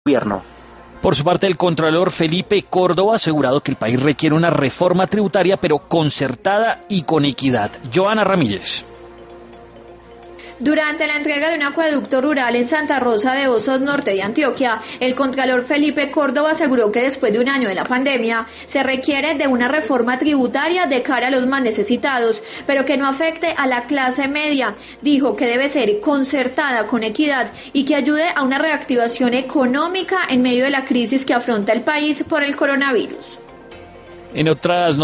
gobierno. Por su parte, el contralor Felipe Córdoba ha asegurado que el país requiere una reforma tributaria, pero concertada y con equidad. Joana Ramírez. Durante la entrega de un acueducto rural en Santa Rosa de Osos, norte de Antioquia, el contralor Felipe Córdoba aseguró que después de un año de la pandemia se requiere de una reforma tributaria de cara a los más necesitados, pero que no afecte a la clase media. Dijo que debe ser concertada con equidad y que ayude a una reactivación económica en medio de la crisis que afronta el país por el coronavirus. En otras